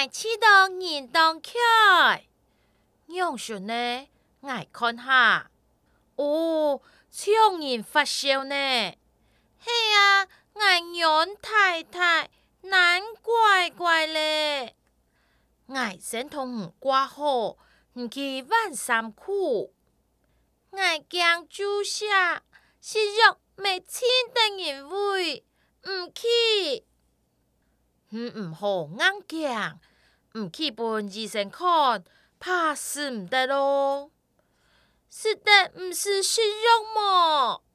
爱知道人当开。杨顺呢？爱看下。哦，超人发烧呢？嘿啊，爱杨太太，难怪怪嘞。爱先同唔挂好，唔去万山苦。爱惊注射，是药未清的人位，唔去。唔好硬惊，唔去本醫生看，怕死唔得咯。是的，唔是食藥麼？